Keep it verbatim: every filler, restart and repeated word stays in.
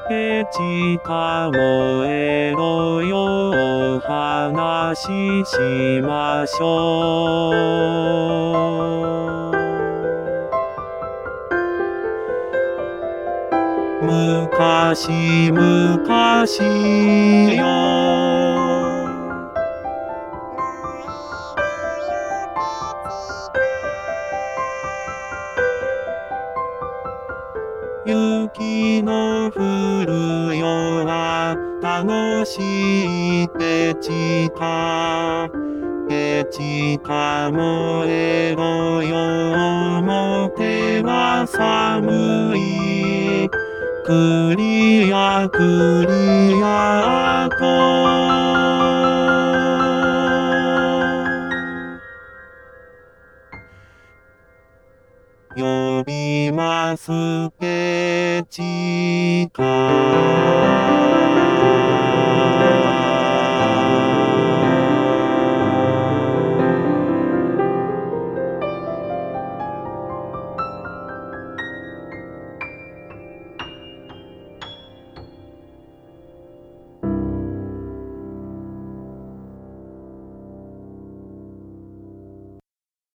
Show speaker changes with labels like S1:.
S1: えちか燃えろよお話ししましょう。むかしむかしよ雪の降る夜は楽しいペチカペチカ燃えろよ表は寒いクリアクリアと呼びますペチ